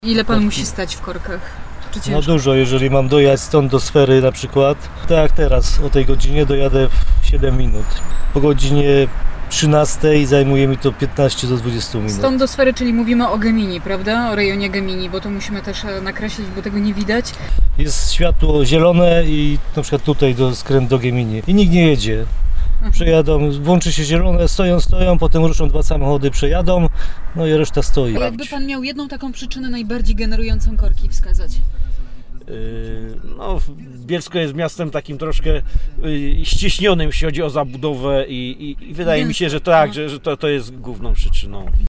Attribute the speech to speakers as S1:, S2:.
S1: Ile pan musi stać w korkach? Czy
S2: No
S1: ciężko?
S2: dużo, jeżeli mam dojechać stąd do Sfery na przykład, tak jak teraz o tej godzinie dojadę w 7 minut. Po godzinie 13 zajmuje mi to 15 do 20 minut.
S1: Stąd do Sfery, czyli mówimy o Gemini, prawda? O rejonie Gemini, bo to musimy też nakreślić, bo tego nie widać.
S2: Jest światło zielone i na przykład tutaj do skręt do Gemini i nikt nie jedzie. Przejadą, włączy się zielone, stoją, potem ruszą 2 samochody, przejadą, no i reszta stoi.
S1: A jakby pan miał jedną taką przyczynę najbardziej generującą korki wskazać?
S3: No, Bielsko jest miastem takim troszkę ścieśnionym, jeśli chodzi o zabudowę i wydaje mi się, że tak, że to jest główną przyczyną.